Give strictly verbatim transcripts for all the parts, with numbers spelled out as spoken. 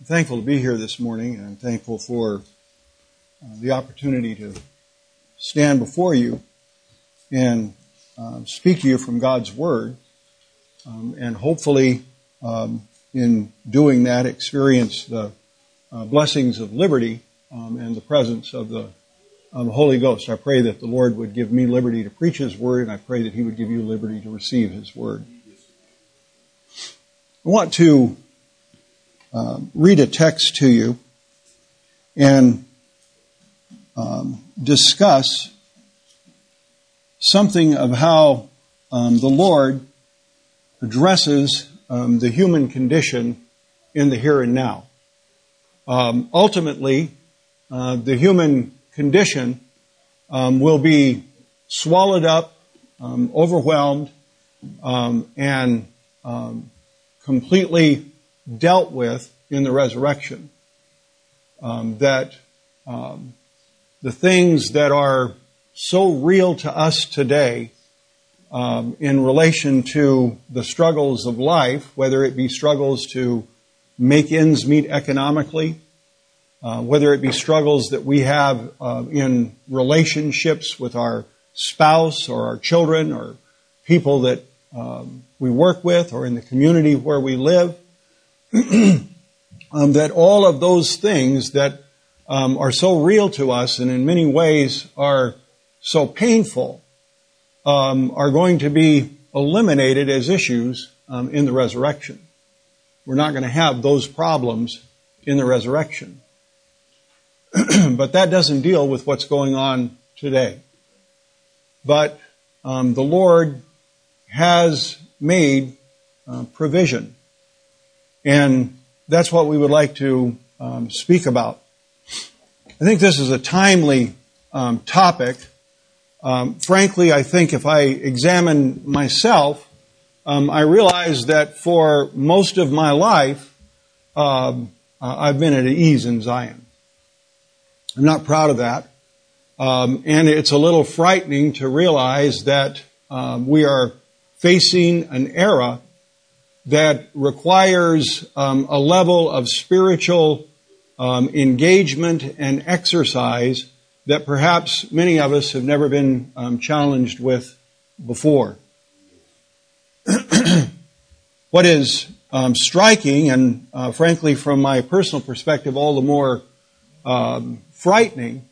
I'm thankful to be here this morning, and I'm thankful for uh, the opportunity to stand before you and uh, speak to you from God's Word, um, and hopefully um, in doing that experience the uh, blessings of liberty um, and the presence of the, of the Holy Ghost. I pray that the Lord would give me liberty to preach His Word, and I pray that He would give you liberty to receive His Word. I want to Uh, read a text to you and um, discuss something of how um, the Lord addresses um, the human condition in the here and now. Um, ultimately, uh, the human condition um, will be swallowed up, um, overwhelmed, um, and um, completely dealt with in the resurrection. Um, that um, the things that are so real to us today um, in relation to the struggles of life, whether it be struggles to make ends meet economically, uh, whether it be struggles that we have uh, in relationships with our spouse or our children or people that um, we work with or in the community where we live, um, that all of those things that um, are so real to us and in many ways are so painful um, are going to be eliminated as issues um, in the resurrection. We're not going to have those problems in the resurrection. But that doesn't deal with what's going on today. But um, the Lord has made uh, provision. And that's what we would like to um, speak about. I think this is a timely um, topic. Um, frankly, I think if I examine myself, um, I realize that for most of my life, um, uh, I've been at ease in Zion. I'm not proud of that. Um, and it's a little frightening to realize that um, we are facing an era that requires um, a level of spiritual um, engagement and exercise that perhaps many of us have never been um, challenged with before. What is um, striking, and uh, frankly from my personal perspective all the more um, frightening,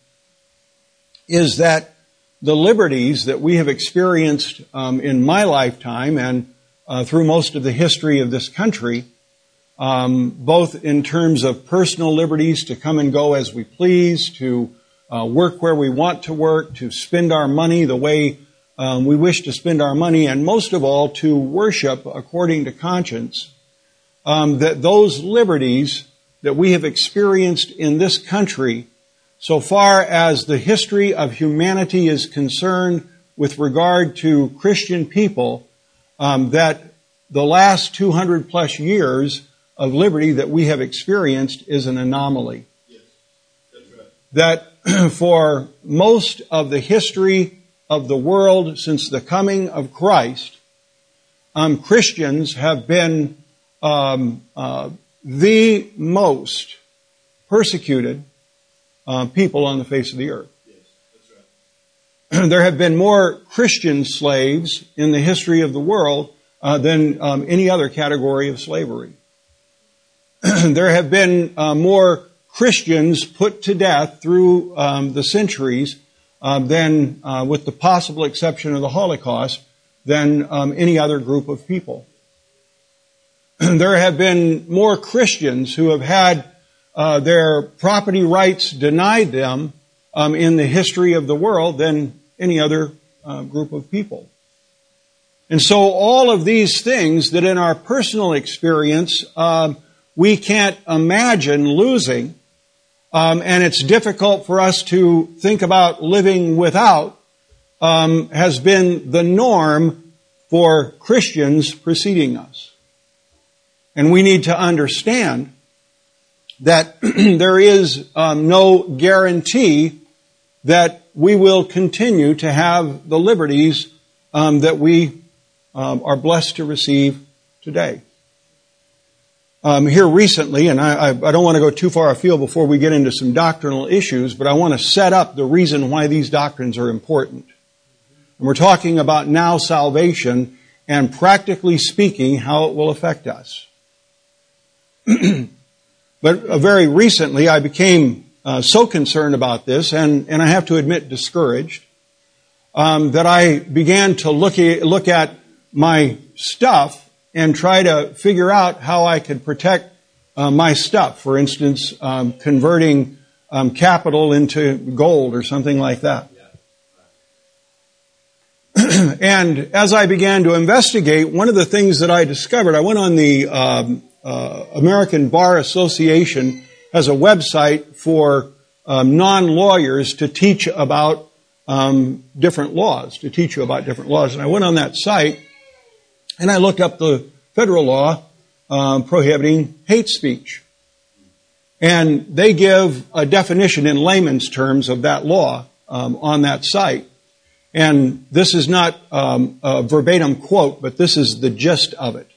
is that the liberties that we have experienced um, in my lifetime and Uh, through most of the history of this country, um, both in terms of personal liberties to come and go as we please, to uh, work where we want to work, to spend our money the way um, we wish to spend our money, and most of all, to worship according to conscience, um, that those liberties that we have experienced in this country, so far as the history of humanity is concerned with regard to Christian people, Um, that the last two hundred plus years of liberty that we have experienced is an anomaly. Yes, that's right. That for most of the history of the world since the coming of Christ, um, Christians have been um, uh, the most persecuted uh, people on the face of the earth. There have been more Christian slaves in the history of the world uh, than um, any other category of slavery. There have been uh, more Christians put to death through um, the centuries uh, than, uh, with the possible exception of the Holocaust, than um, any other group of people. There have been more Christians who have had uh, their property rights denied them um, in the history of the world than any other uh, group of people. And so all of these things that in our personal experience uh, we can't imagine losing, um, and it's difficult for us to think about living without, um, has been the norm for Christians preceding us. And we need to understand that there is um, no guarantee that we will continue to have the liberties um, that we um, are blessed to receive today. um, here recently, and I, I, I don't want to go too far afield before we get into some doctrinal issues, but I want to set up the reason why these doctrines are important. And we're talking about now salvation and practically speaking how it will affect us. But uh, very recently I became uh, so concerned about this, and, and I have to admit discouraged, um, that I began to look at, look at my stuff and try to figure out how I could protect uh, my stuff. For instance, um, converting um, capital into gold or something like that. And as I began to investigate, one of the things that I discovered, I went on the um, uh, American Bar Association has a website for um, non-lawyers to teach about um, different laws, to teach you about different laws. And I went on that site and I looked up the federal law um, prohibiting hate speech. And they give a definition in layman's terms of that law um, on that site. And this is not um, a verbatim quote, but this is the gist of it.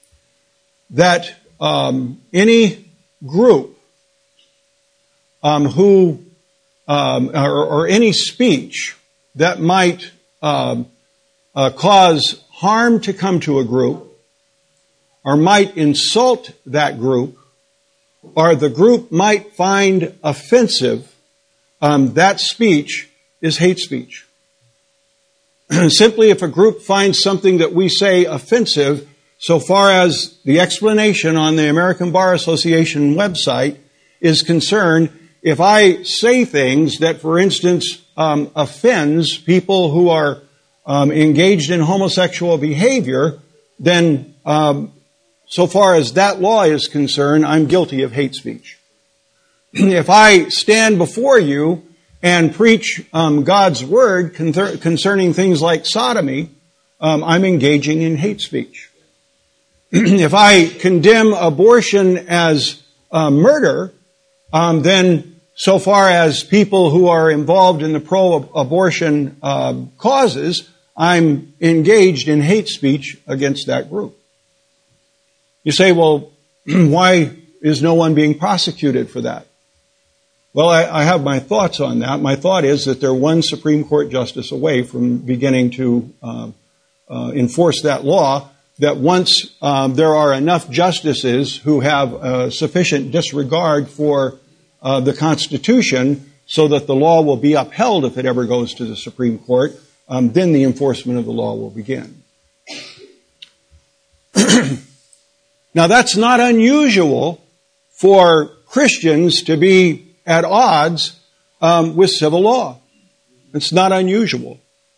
That um, any group um, who, um, or, or any speech that might um, uh, cause harm to come to a group, or might insult that group, or the group might find offensive, um, that speech is hate speech. Simply if a group finds something that we say offensive, so far as the explanation on the American Bar Association website is concerned, if I say things that, for instance, um, offends people who are um, engaged in homosexual behavior, then um, so far as that law is concerned, I'm guilty of hate speech. If I stand before you and preach um, God's word con- concerning things like sodomy, um, I'm engaging in hate speech. If I condemn abortion as uh, murder, um, then so far as people who are involved in the pro-abortion uh, causes, I'm engaged in hate speech against that group. You say, well, why is no one being prosecuted for that? Well, I, I have my thoughts on that. My thought is that they're one Supreme Court justice away from beginning to uh, uh, enforce that law, that once um, there are enough justices who have uh, sufficient disregard for uh, the Constitution so that the law will be upheld if it ever goes to the Supreme Court, um, then the enforcement of the law will begin. Now, that's not unusual for Christians to be at odds um, with civil law. It's not unusual.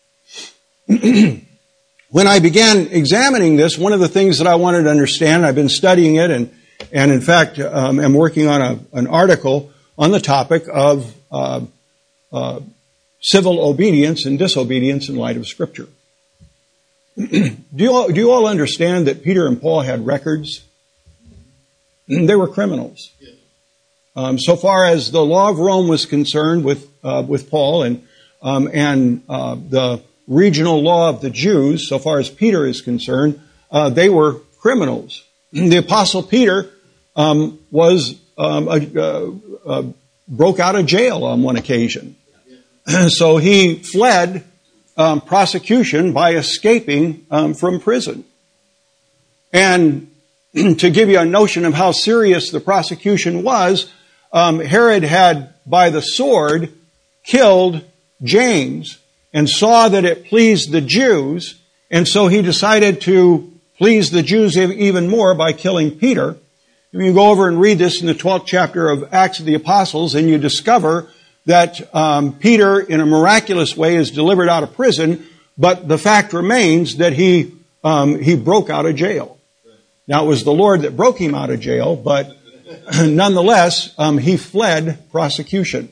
When I began examining this, one of the things that I wanted to understand, I've been studying it, and, and in fact, um, I'm working on a, an article on the topic of uh, uh, civil obedience and disobedience in light of Scripture. do, you all, do you all understand that Peter and Paul had records? They were criminals. Um, so far as the law of Rome was concerned with uh, with Paul and um, and uh, the regional law of the Jews, so far as Peter is concerned, uh, they were criminals. The Apostle Peter um, was um, a, uh, uh, broke out of jail on one occasion, so he fled um, prosecution by escaping um, from prison. And to give you a notion of how serious the prosecution was, Um, Herod had, by the sword, killed James and saw that it pleased the Jews, and so he decided to please the Jews even more by killing Peter. You go over and read this in the twelfth chapter of Acts of the Apostles, and you discover that um, Peter, in a miraculous way, is delivered out of prison, but the fact remains that he um, he broke out of jail. Now, it was the Lord that broke him out of jail, but nonetheless, um, he fled prosecution.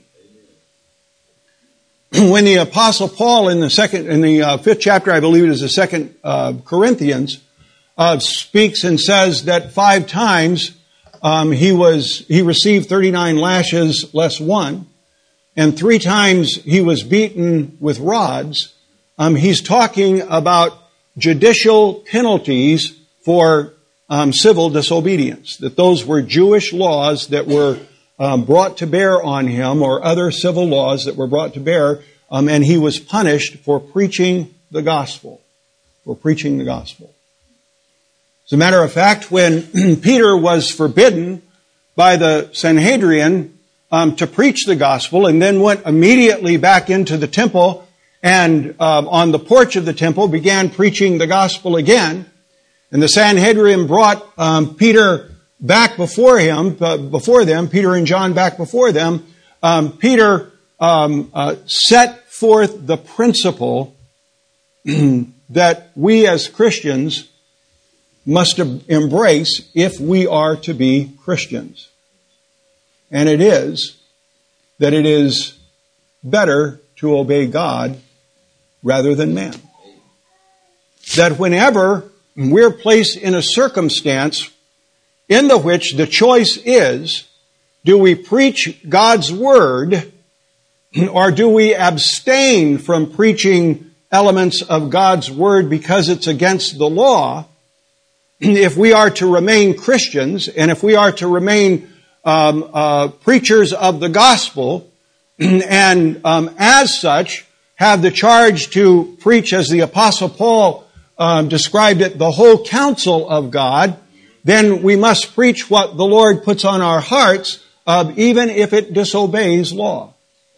When the Apostle Paul in the second, in the uh, fifth chapter, I believe it is the second uh, Corinthians, uh, speaks and says that five times um, he was he received thirty-nine lashes less one, and three times he was beaten with rods. Um, he's talking about judicial penalties for um, civil disobedience, that those were Jewish laws that were um, brought to bear on him, or other civil laws that were brought to bear, um, and he was punished for preaching the gospel, for preaching the gospel. As a matter of fact, when Peter was forbidden by the Sanhedrin um, to preach the gospel, and then went immediately back into the temple and um, on the porch of the temple began preaching the gospel again, and the Sanhedrin brought um, Peter back before him, uh, before them, Peter and John back before them, um, Peter um, uh, set forth the principle that we as Christians must embrace if we are to be Christians. And it is that it is better to obey God rather than man. That whenever we're placed in a circumstance in the which the choice is, do we preach God's word or do we abstain from preaching elements of God's word because it's against the law? If we are to remain Christians, and if we are to remain um, uh, preachers of the gospel, and um, as such have the charge to preach, as the Apostle Paul um, described it, the whole counsel of God, then we must preach what the Lord puts on our hearts, uh, even if it disobeys law.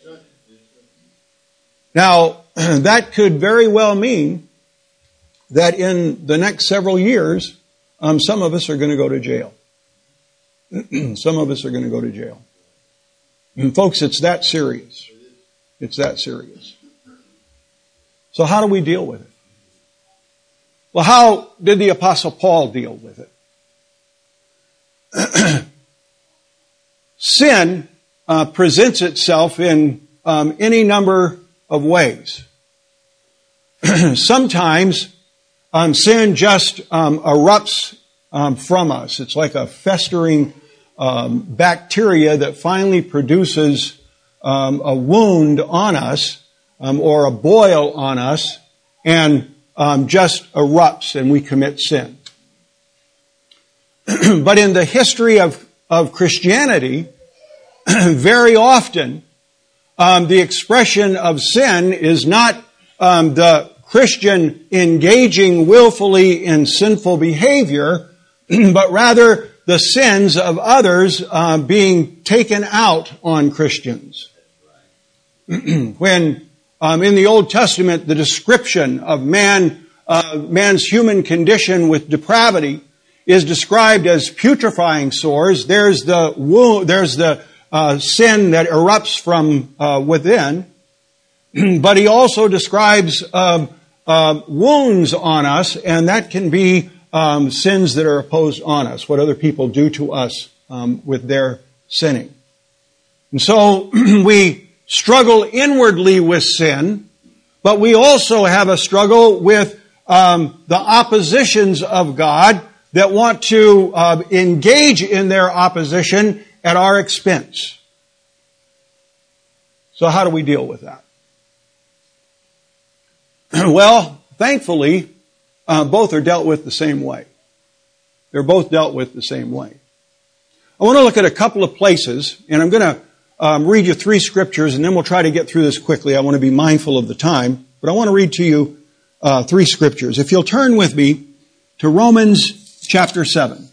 Now, that could very well mean that in the next several years, Um, some of us are going to go to jail. Some of us are going to go to jail. And folks, it's that serious. It's that serious. So how do we deal with it? Well, how did the Apostle Paul deal with it? Sin uh, presents itself in um, any number of ways. Sometimes Um, sin just um, erupts um, from us. It's like a festering um, bacteria that finally produces um, a wound on us um, or a boil on us and um, just erupts and we commit sin. But in the history of, of Christianity, very often um, the expression of sin is not um, the Christian engaging willfully in sinful behavior, but rather the sins of others uh, being taken out on Christians. When um, in the Old Testament the description of man, uh, man's human condition with depravity is described as putrefying sores, there's the wound, there's the uh, sin that erupts from uh, within. But he also describes um, uh, wounds on us, and that can be um, sins that are opposed on us, what other people do to us um, with their sinning. And so we struggle inwardly with sin, but we also have a struggle with um, the oppositions of God that want to uh, engage in their opposition at our expense. So how do we deal with that? Well, thankfully, uh, both are dealt with the same way. They're both dealt with the same way. I want to look at a couple of places, and I'm going to um, read you three scriptures, and then we'll try to get through this quickly. I want to be mindful of the time, but I want to read to you uh, three scriptures. If you'll turn with me to Romans chapter seven.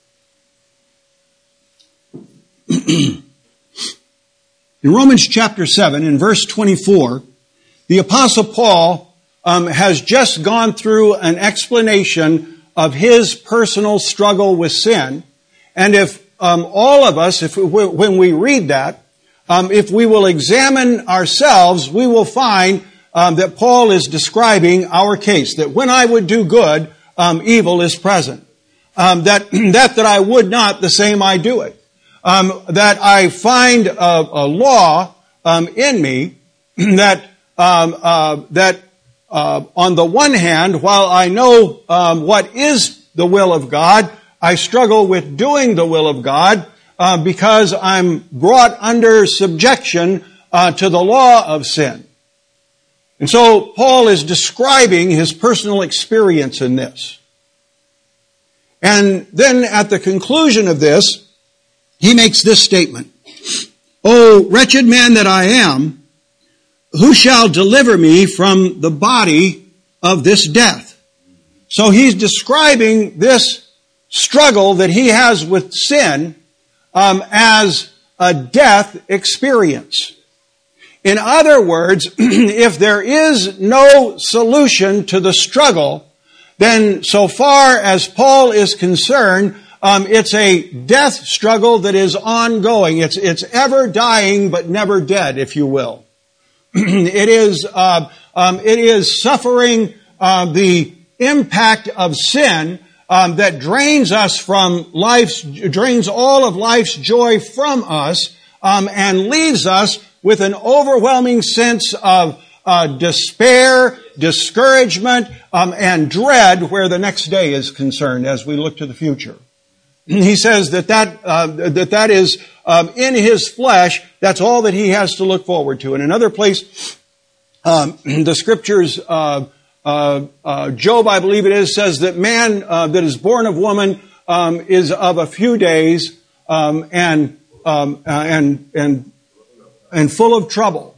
In Romans chapter seven, in verse twenty-four, the Apostle Paul Um, has just gone through an explanation of his personal struggle with sin. And if um, all of us, if we, when we read that, um, if we will examine ourselves, we will find um, that Paul is describing our case, that when I would do good, um, evil is present. Um, that, that that I would not, the same I do it. Um, that I find a, a law um, in me that um, uh, that Uh, on the one hand, while I know um, what is the will of God, I struggle with doing the will of God uh, because I'm brought under subjection uh, to the law of sin. And so Paul is describing his personal experience in this. And then at the conclusion of this, he makes this statement. O wretched man that I am, who shall deliver me from the body of this death? So he's describing this struggle that he has with sin um, as a death experience. In other words, if there is no solution to the struggle, then so far as Paul is concerned, um, it's a death struggle that is ongoing. It's it's ever dying but never dead, if you will. It is uh, um, it is suffering uh, the impact of sin um, that drains us from life's drains all of life's joy from us um, and leaves us with an overwhelming sense of uh, despair, discouragement, um, and dread where the next day is concerned as we look to the future. He says that that uh, that that is um, in his flesh. That's all that he has to look forward to. In another place, um, the scriptures, uh, uh, uh, Job, I believe it is, says that man uh, that is born of woman um, is of a few days um, and um, uh, and and and full of trouble.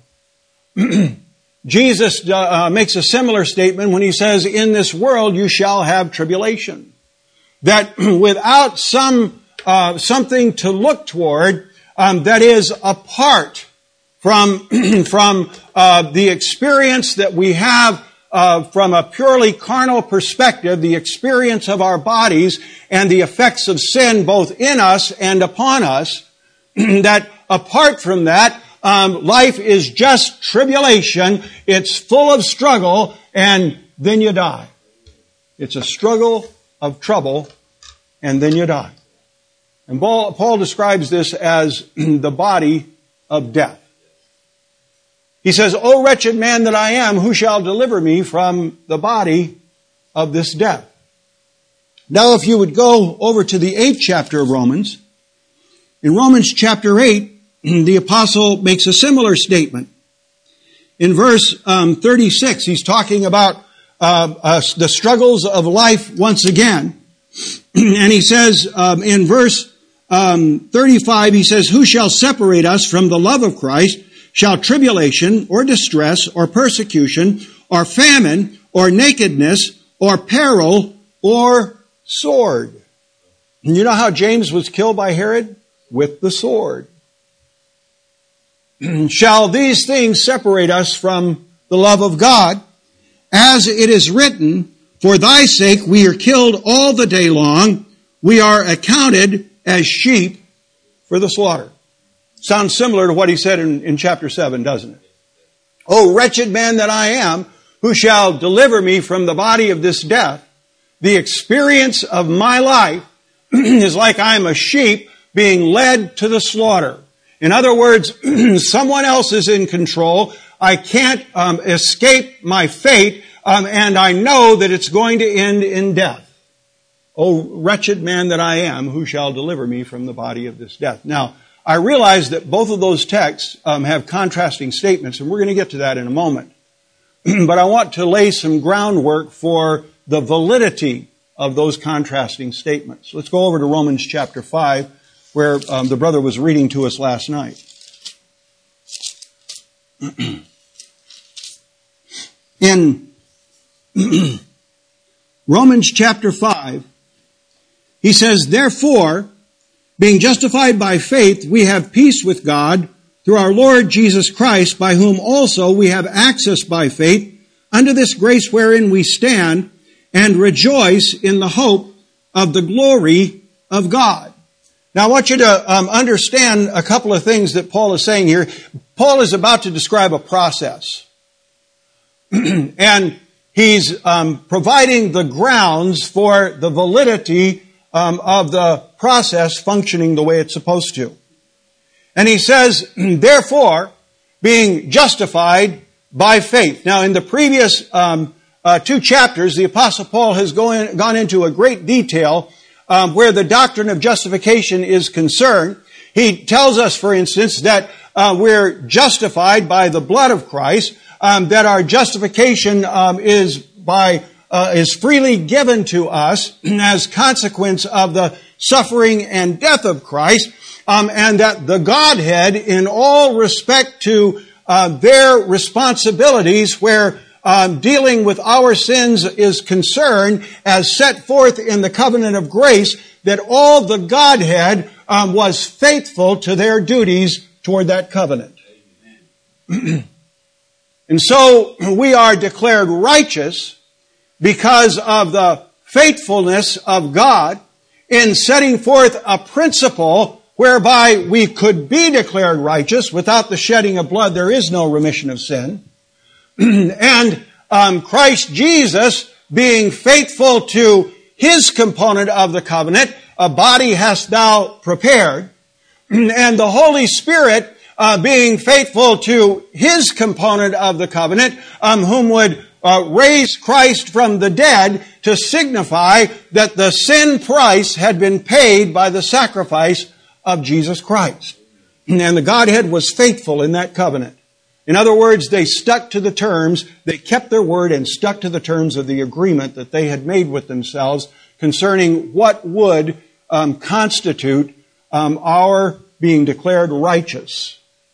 Jesus uh, makes a similar statement when he says, "In this world you shall have tribulation." That without some uh, something to look toward um, that is apart from from uh, the experience that we have uh, from a purely carnal perspective, the experience of our bodies and the effects of sin both in us and upon us, that apart from that, um, life is just tribulation. It's full of struggle, and then you die. It's a struggle of trouble, and then you die. And Paul, Paul describes this as the body of death. He says, "O wretched man that I am, who shall deliver me from the body of this death?" Now, if you would go over to the eighth chapter of Romans, in Romans chapter eight, the apostle makes a similar statement. In verse um, thirty-six, he's talking about uh, uh, the struggles of life once again. And he says um, in verse um, thirty-five, he says, "Who shall separate us from the love of Christ? Shall tribulation or distress or persecution or famine or nakedness or peril or sword?" And you know how James was killed by Herod? With the sword. "Shall these things separate us from the love of God? As it is written, for thy sake we are killed all the day long. We are accounted as sheep for the slaughter." Sounds similar to what he said in, in chapter seven, doesn't it? "O wretched man that I am, who shall deliver me from the body of this death?" The experience of my life is like I'm a sheep being led to the slaughter. In other words, someone else is in control. I can't um, escape my fate, um, and I know that it's going to end in death. "O wretched man that I am, who shall deliver me from the body of this death?" Now, I realize that both of those texts um, have contrasting statements, and we're going to get to that in a moment. But I want to lay some groundwork for the validity of those contrasting statements. Let's go over to Romans chapter five, where um, the brother was reading to us last night. In Romans chapter five, he says, "Therefore, being justified by faith, we have peace with God through our Lord Jesus Christ, by whom also we have access by faith unto this grace wherein we stand, and rejoice in the hope of the glory of God." Now I want you to um, understand a couple of things that Paul is saying here. Paul is about to describe a process. And he's um, providing the grounds for the validity um, of the process functioning the way it's supposed to. And he says, "Therefore, being justified by faith." Now in the previous um, uh, two chapters, the Apostle Paul has gone, gone into a great detail Um, where the doctrine of justification is concerned. He tells us, for instance, that uh, we're justified by the blood of Christ, um, that our justification um, is by uh, is freely given to us as consequence of the suffering and death of Christ, um, and that the Godhead, in all respect to uh, their responsibilities where um, dealing with our sins is concerned, as set forth in the covenant of grace, that all the Godhead um, was faithful to their duties toward that covenant. And so we are declared righteous because of the faithfulness of God in setting forth a principle whereby we could be declared righteous. Without the shedding of blood, there is no remission of sin. And um, Christ Jesus, being faithful to His component of the covenant, a body hast thou prepared, and the Holy Spirit, Uh, being faithful to His component of the covenant, um, whom would uh, raise Christ from the dead to signify that the sin price had been paid by the sacrifice of Jesus Christ. And the Godhead was faithful in that covenant. In other words, they stuck to the terms, they kept their word and stuck to the terms of the agreement that they had made with themselves concerning what would um, constitute um, our being declared righteous.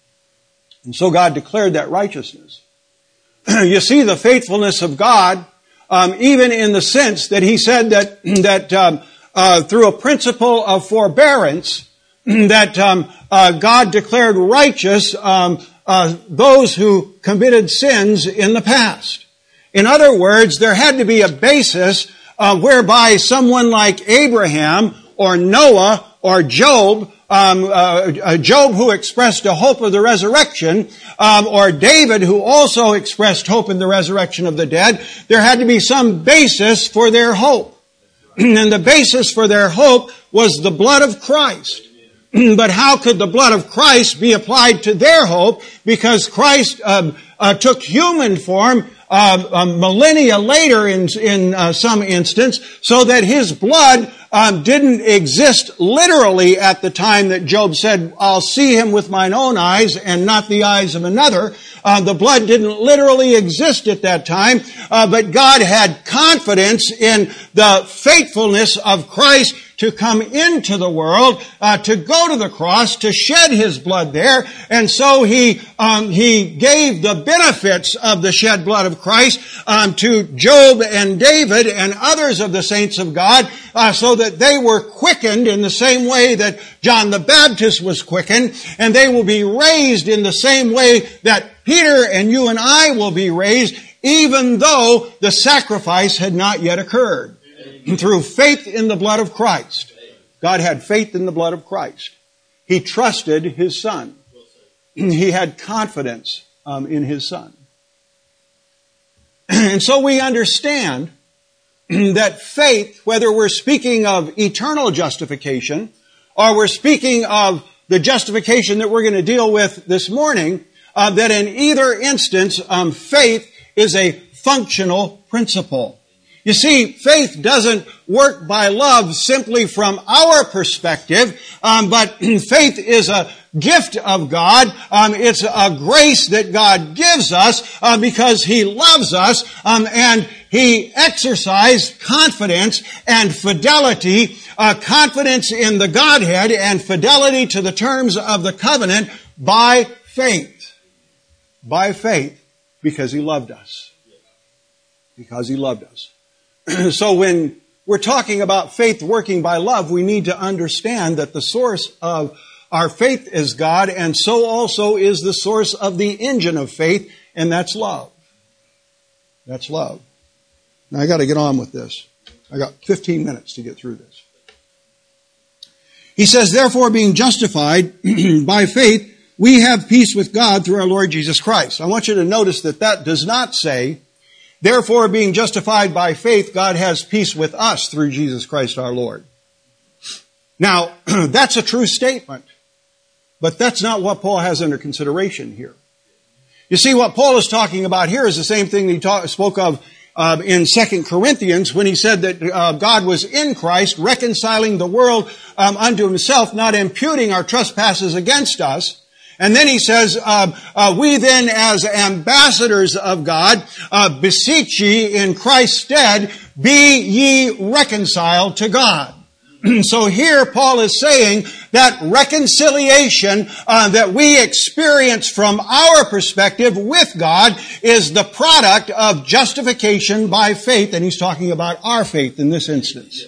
And so God declared that righteousness. You see the faithfulness of God, um, even in the sense that He said that that um, uh, through a principle of forbearance, that um, uh, God declared righteous um, uh, those who committed sins in the past. In other words, there had to be a basis uh, whereby someone like Abraham or Noah or Job, Um, uh, Job, who expressed a hope of the resurrection, um, or David, who also expressed hope in the resurrection of the dead, there had to be some basis for their hope. And the basis for their hope was the blood of Christ. But how could the blood of Christ be applied to their hope? Because Christ um, uh, took human form uh, uh, millennia later in, in uh, some instance, so that His blood Um, didn't exist literally at the time that Job said, I'll see Him with mine own eyes and not the eyes of another. Uh, the blood didn't literally exist at that time, uh, but God had confidence in the faithfulness of Christ to come into the world, uh, to go to the cross, to shed His blood there. And so He um, He gave the benefits of the shed blood of Christ um, to Job and David and others of the saints of God, uh, so that they were quickened in the same way that John the Baptist was quickened, and they will be raised in the same way that Peter and you and I will be raised, even though the sacrifice had not yet occurred. Through faith in the blood of Christ. God had faith in the blood of Christ. He trusted His Son. He had confidence um, in His Son. And so we understand that faith, whether we're speaking of eternal justification or we're speaking of the justification that we're going to deal with this morning, uh, that in either instance, um, faith is a functional principle. You see, faith doesn't work by love simply from our perspective, um, but faith is a gift of God. Um, it's a grace that God gives us uh, because He loves us, um, and He exercised confidence and fidelity, uh, confidence in the Godhead and fidelity to the terms of the covenant by faith. By faith, because He loved us. Because He loved us. So when we're talking about faith working by love, we need to understand that the source of our faith is God, and so also is the source of the engine of faith, and that's love. That's love. Now I got to get on with this. I got fifteen minutes to get through this. He says, therefore, being justified by faith, we have peace with God through our Lord Jesus Christ. I want you to notice that that does not say, therefore, being justified by faith, God has peace with us through Jesus Christ our Lord. Now, that's a true statement, but that's not what Paul has under consideration here. You see, what Paul is talking about here is the same thing he talk, spoke of uh, in Second Corinthians when he said that uh, God was in Christ, reconciling the world um, unto Himself, not imputing our trespasses against us. And then he says, uh, uh, we then as ambassadors of God, uh, beseech ye in Christ's stead, be ye reconciled to God. So here Paul is saying that reconciliation uh, that we experience from our perspective with God is the product of justification by faith. And he's talking about our faith in this instance.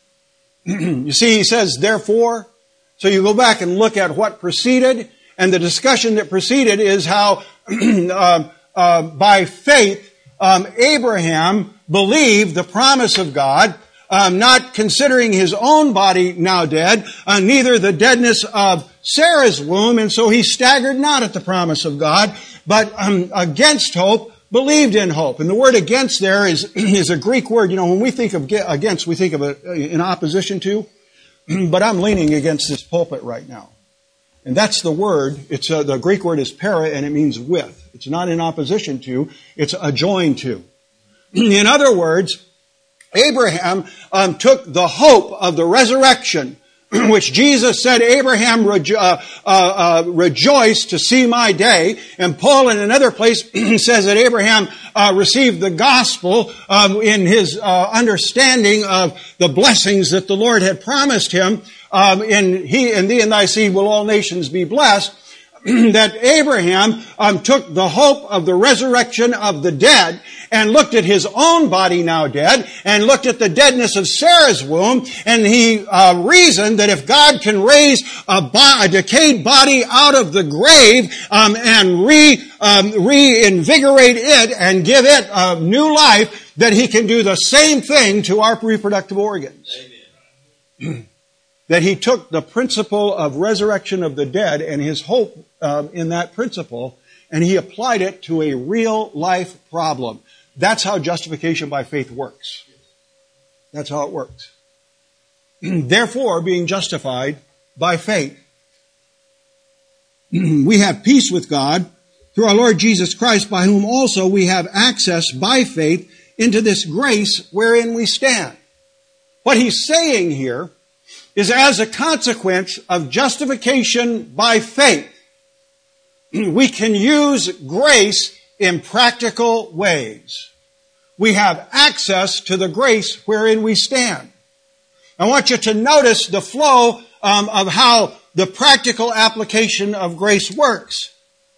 You see, he says, therefore, so you go back and look at what preceded, and the discussion that preceded is how uh, uh, by faith um, Abraham believed the promise of God, Um, not considering his own body now dead, uh, neither the deadness of Sarah's womb, and so he staggered not at the promise of God, but um, against hope, believed in hope. And the word against there is, is a Greek word. You know, when we think of against, we think of it in opposition to, but I'm leaning against this pulpit right now. And that's the word. It's uh, the Greek word is para, and it means with. It's not in opposition to, it's adjoined to. In other words, Abraham um, took the hope of the resurrection, which Jesus said, Abraham rejo- uh, uh, uh, rejoiced to see my day. And Paul in another place says that Abraham uh, received the gospel um, in his uh, understanding of the blessings that the Lord had promised him. Um, in he and thee and thy seed will all nations be blessed. That Abraham um, took the hope of the resurrection of the dead and looked at his own body now dead and looked at the deadness of Sarah's womb, and he uh, reasoned that if God can raise a, bo- a decayed body out of the grave um, and re um, reinvigorate it and give it a new life, that he can do the same thing to our reproductive organs. Amen. That he took the principle of resurrection of the dead and his hope um, in that principle, and he applied it to a real life problem. That's how justification by faith works. That's how it works. Therefore, being justified by faith, we have peace with God through our Lord Jesus Christ, by whom also we have access by faith into this grace wherein we stand. What he's saying here is as a consequence of justification by faith, we can use grace in practical ways. We have access to the grace wherein we stand. I want you to notice the flow um, of how the practical application of grace works.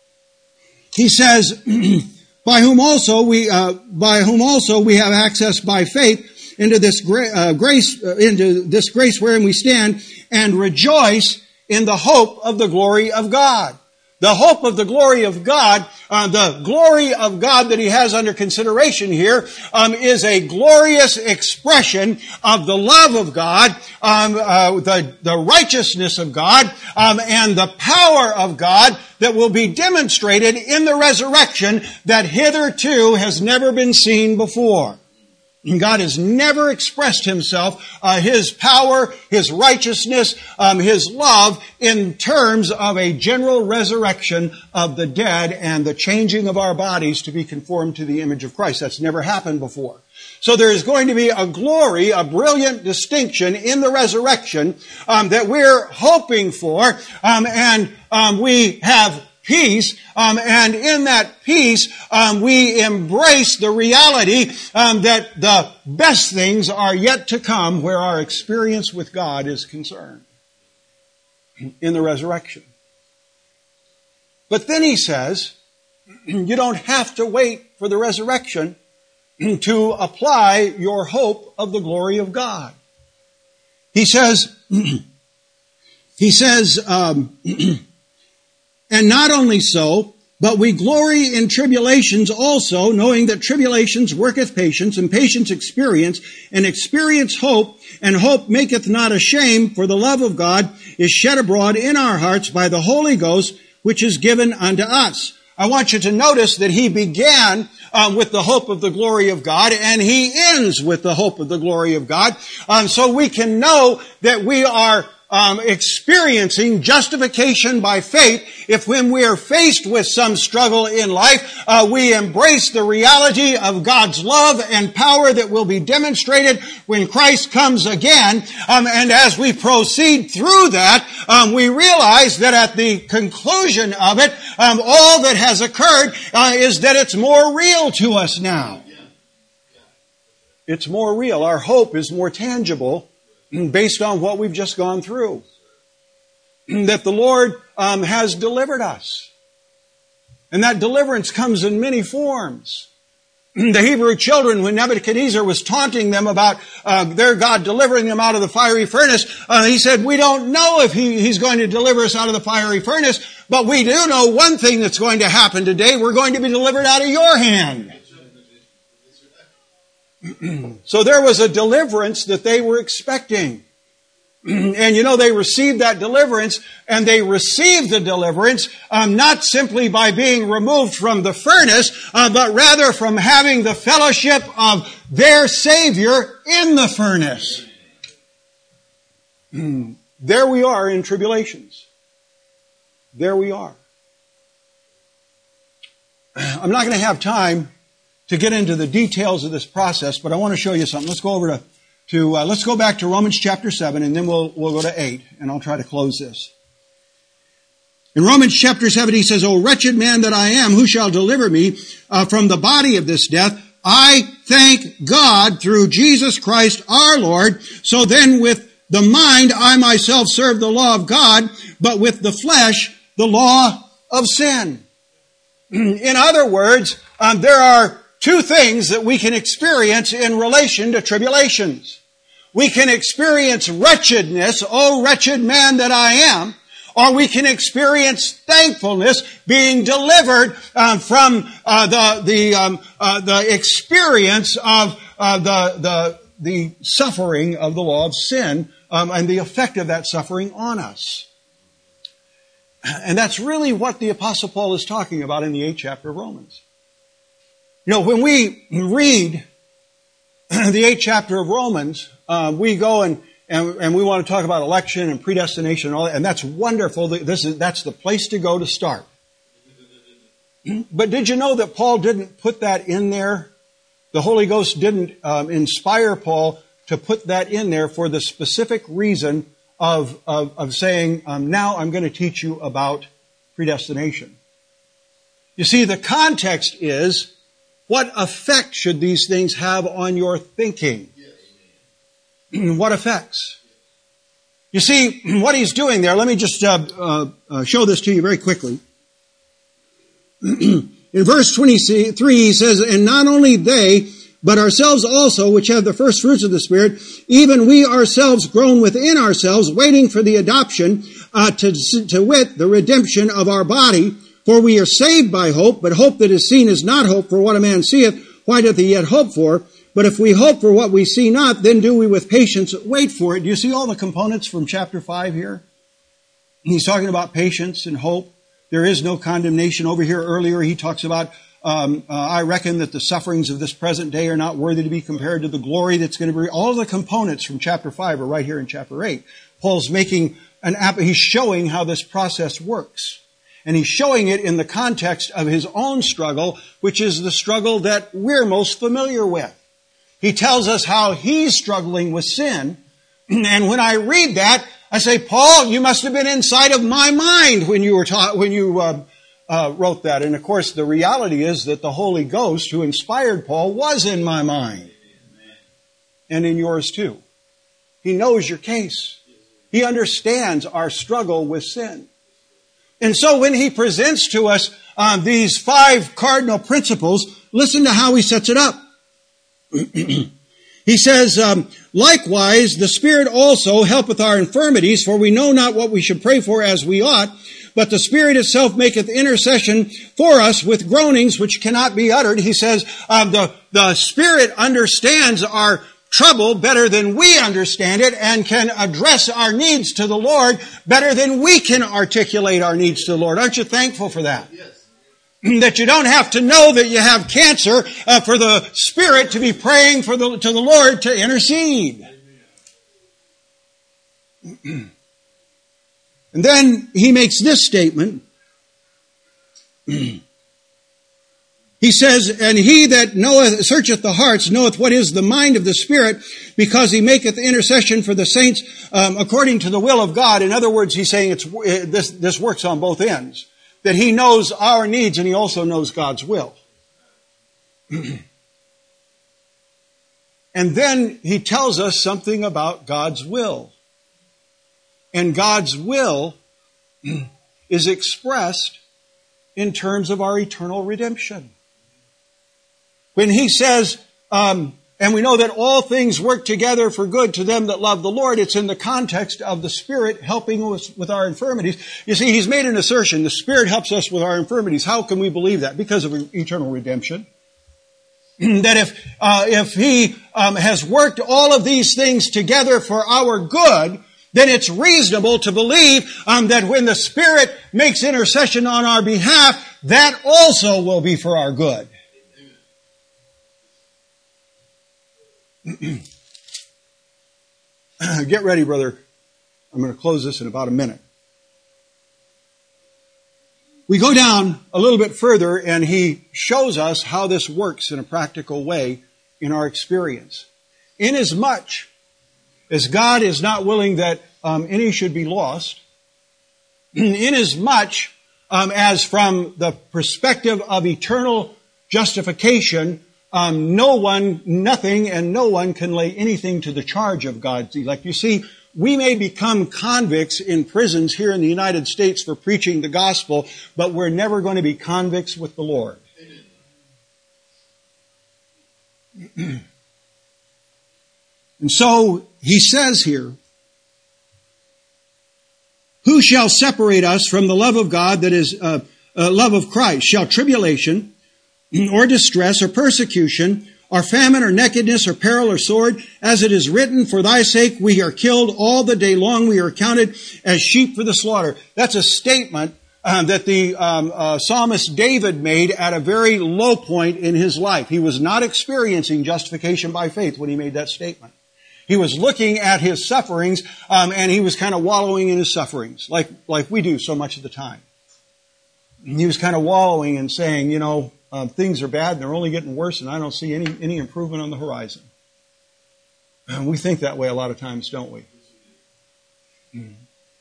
He says, by whom also we, uh, by whom also we have access by faith into this gra- uh, grace, uh, into this grace wherein we stand, and rejoice in the hope of the glory of God. The hope of the glory of God, uh, the glory of God that he has under consideration here, um, is a glorious expression of the love of God, um, uh, the, the righteousness of God, um, and the power of God that will be demonstrated in the resurrection that hitherto has never been seen before. God has never expressed himself, uh, his power, his righteousness, um, his love in terms of a general resurrection of the dead and the changing of our bodies to be conformed to the image of Christ. That's never happened before. So there is going to be a glory, a brilliant distinction in the resurrection um, that we're hoping for, um, and um, we have peace, um, and in that peace, um, we embrace the reality um, that the best things are yet to come where our experience with God is concerned in the resurrection. But then he says, you don't have to wait for the resurrection to apply your hope of the glory of God. He says, he says, um, and not only so, but we glory in tribulations also, knowing that tribulations worketh patience, and patience experience, and experience hope, and hope maketh not ashamed, for the love of God is shed abroad in our hearts by the Holy Ghost, which is given unto us. I want you to notice that he began um, with the hope of the glory of God, and he ends with the hope of the glory of God. Um, so we can know that we are um, experiencing justification by faith, if when we are faced with some struggle in life, uh, we embrace the reality of God's love and power that will be demonstrated when Christ comes again, um, and as we proceed through that, um, we realize that at the conclusion of it, um, all that has occurred uh, is that it's more real to us now. It's more real. Our hope is more tangible based on what we've just gone through. That the Lord um, has delivered us. And that deliverance comes in many forms. The Hebrew children, when Nebuchadnezzar was taunting them about uh, their God delivering them out of the fiery furnace, uh, he said, we don't know if he, he's going to deliver us out of the fiery furnace, but we do know one thing that's going to happen today. We're going to be delivered out of your hand. So there was a deliverance that they were expecting. And you know, they received that deliverance, and they received the deliverance um, not simply by being removed from the furnace, uh, but rather from having the fellowship of their Savior in the furnace. There we are in tribulations. There we are. I'm not going to have time to get into the details of this process, but I want to show you something. Let's go over to, to uh, let's go back to Romans chapter seven, and then we'll we'll go to eight, and I'll try to close this. In Romans chapter seven, he says, "O wretched man that I am, who shall deliver me uh, from the body of this death? I thank God through Jesus Christ our Lord. So then with the mind I myself serve the law of God, but with the flesh the law of sin." In other words, um, there are two things that we can experience in relation to tribulations. We can experience wretchedness, oh wretched man that I am, or we can experience thankfulness, being delivered uh, from uh, the the um, uh, the experience of uh, the the the suffering of the law of sin um, and the effect of that suffering on us. And that's really what the Apostle Paul is talking about in the eighth chapter of Romans. You know, when we read the eighth chapter of Romans, uh, we go and, and and we want to talk about election and predestination and all that, and that's wonderful. This is that's the place to go to start. But did you know that Paul didn't put that in there? The Holy Ghost didn't um, inspire Paul to put that in there for the specific reason of of, of saying, um, now I'm going to teach you about predestination. You see, the context is, what effect should these things have on your thinking? Yes. What effects? You see, what he's doing there, let me just uh, uh, uh, show this to you very quickly. In verse twenty-three, he says, "And not only they, but ourselves also, which have the first fruits of the Spirit, even we ourselves groan within ourselves, waiting for the adoption, uh, to, to wit, the redemption of our body. For we are saved by hope, but hope that is seen is not hope, for what a man seeth, why doth he yet hope for? But if we hope for what we see not, then do we with patience wait for it." Do you see all the components from chapter five here? He's talking about patience and hope. There is no condemnation. Over here earlier, he talks about, um, uh, I reckon that the sufferings of this present day are not worthy to be compared to the glory that's going to be. All the components from chapter five are right here in chapter eight. Paul's making an app, he's showing how this process works. And he's showing it in the context of his own struggle, which is the struggle that we're most familiar with. He tells us how he's struggling with sin. And when I read that, I say, Paul, you must have been inside of my mind when you were taught, when you uh, uh, wrote that. And of course, the reality is that the Holy Ghost who inspired Paul was in my mind. And in yours too. He knows your case. He understands our struggle with sin. And so when he presents to us uh, these five cardinal principles, listen to how he sets it up. He says, um, "Likewise, the Spirit also helpeth our infirmities, for we know not what we should pray for as we ought, but the Spirit itself maketh intercession for us with groanings which cannot be uttered." He says, uh, the, the Spirit understands our trouble better than we understand it and can address our needs to the Lord better than we can articulate our needs to the Lord. Aren't you thankful for that? Yes. That you don't have to know that you have cancer uh, for the Spirit to be praying for the, to the Lord to intercede. And then he makes this statement. He says, and he that knoweth, searcheth the hearts, knoweth what is the mind of the Spirit, because he maketh intercession for the saints um, according to the will of God. In other words, he's saying it's this, this works on both ends. That he knows our needs and he also knows God's will. And then he tells us something about God's will. And God's will is expressed in terms of our eternal redemption. When he says, um, and we know that all things work together for good to them that love the Lord, it's in the context of the Spirit helping us with our infirmities. You see, he's made an assertion. The Spirit helps us with our infirmities. How can we believe that? Because of eternal redemption. That if uh, if he um, has worked all of these things together for our good, then it's reasonable to believe um, that when the Spirit makes intercession on our behalf, that also will be for our good. Get ready, brother. I'm going to close this in about a minute. We go down a little bit further and he shows us how this works in a practical way in our experience. Inasmuch as God is not willing that um, any should be lost, inasmuch um, as from the perspective of eternal justification, Um, no one, nothing, and no one can lay anything to the charge of God's elect. You see, we may become convicts in prisons here in the United States for preaching the gospel, but we're never going to be convicts with the Lord. And so, he says here, who shall separate us from the love of God that is, uh, uh, love of Christ? Shall tribulation, or distress, or persecution, or famine, or nakedness, or peril, or sword, as it is written, for thy sake we are killed all the day long, we are counted as sheep for the slaughter. That's a statement uh, that the um, uh, psalmist David made at a very low point in his life. He was not experiencing justification by faith when he made that statement. He was looking at his sufferings, um, and he was kind of wallowing in his sufferings, like like we do so much of the time. He was kind of wallowing and saying, you know, Um, things are bad and they're only getting worse and I don't see any, any improvement on the horizon. And we think that way a lot of times, don't we? Mm.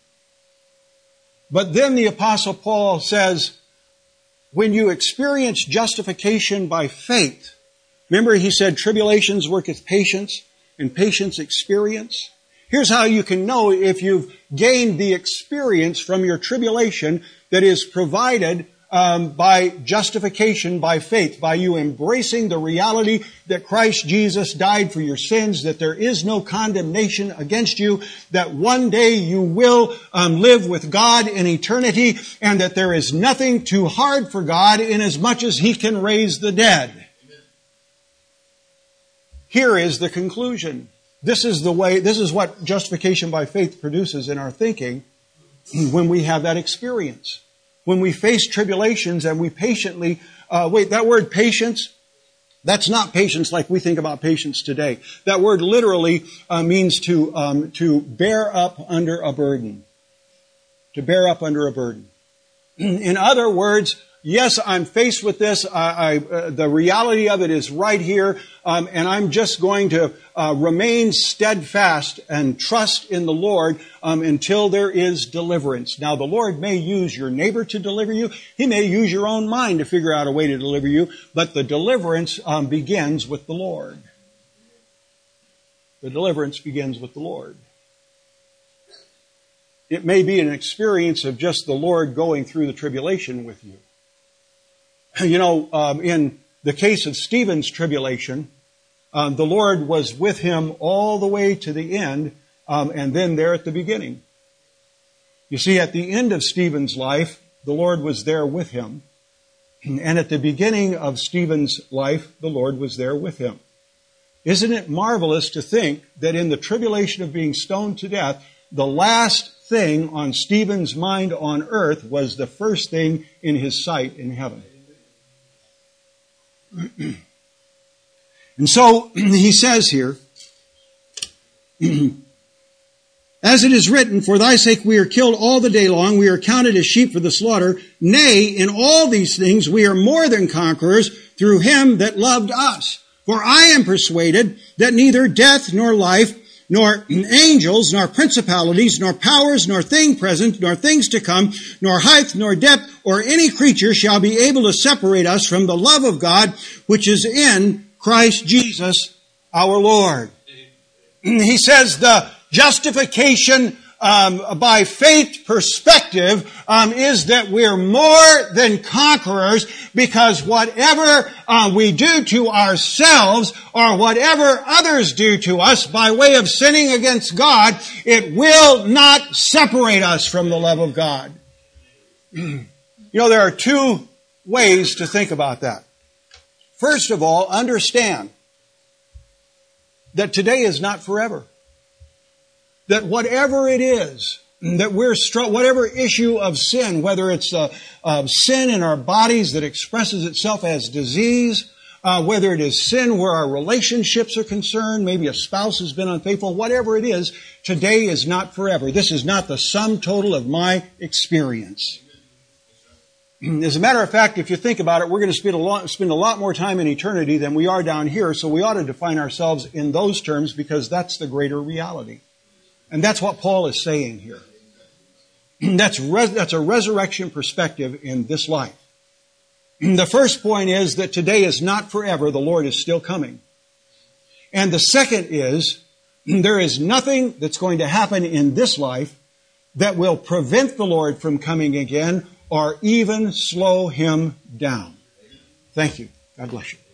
But then the Apostle Paul says, when you experience justification by faith, remember he said tribulations worketh patience and patience experience. Here's how you can know if you've gained the experience from your tribulation that is provided Um, by justification by faith, by you embracing the reality that Christ Jesus died for your sins, that there is no condemnation against you, that one day you will um, live with God in eternity, and that there is nothing too hard for God inasmuch as He can raise the dead. Amen. Here is the conclusion. This is the way, this is what justification by faith produces in our thinking when we have that experience. When we face tribulations and we patiently, uh, wait, that word patience, that's not patience like we think about patience today. That word literally uh, means to, um, to bear up under a burden. To bear up under a burden. In other words, yes, I'm faced with this. I, I, uh, the reality of it is right here, um, and I'm just going to uh, remain steadfast and trust in the Lord um, until there is deliverance. Now, the Lord may use your neighbor to deliver you. He may use your own mind to figure out a way to deliver you, but the deliverance um, begins with the Lord. The deliverance begins with the Lord. It may be an experience of just the Lord going through the tribulation with you. You know, um, in the case of Stephen's tribulation, um, the Lord was with him all the way to the end, um, and then there at the beginning. You see, at the end of Stephen's life, the Lord was there with him. And at the beginning of Stephen's life, the Lord was there with him. Isn't it marvelous to think that in the tribulation of being stoned to death, the last thing on Stephen's mind on earth was the first thing in his sight in heaven? And so he says here, As it is written, for thy sake we are killed all the day long, we are counted as sheep for the slaughter. Nay, in all these things we are more than conquerors through him that loved us. For I am persuaded that neither death nor life, nor angels, nor principalities, nor powers, nor thing present, nor things to come, nor height, nor depth, or any creature shall be able to separate us from the love of God, which is in Christ Jesus our Lord. He says the justification um, by faith perspective um, is that we're more than conquerors, because whatever uh, we do to ourselves or whatever others do to us by way of sinning against God, it will not separate us from the love of God. You know, there are two ways to think about that. First of all, understand that today is not forever. That whatever it is that we're str- whatever issue of sin, whether it's a, a sin in our bodies that expresses itself as disease, uh, whether it is sin where our relationships are concerned, maybe a spouse has been unfaithful, whatever it is, today is not forever. This is not the sum total of my experience. As a matter of fact, if you think about it, we're going to spend a lot, spend a lot more time in eternity than we are down here, so we ought to define ourselves in those terms because that's the greater reality. And that's what Paul is saying here. That's, res- that's a resurrection perspective in this life. The first point is that today is not forever. The Lord is still coming. And the second is there is nothing that's going to happen in this life that will prevent the Lord from coming again or even slow him down. Thank you. God bless you.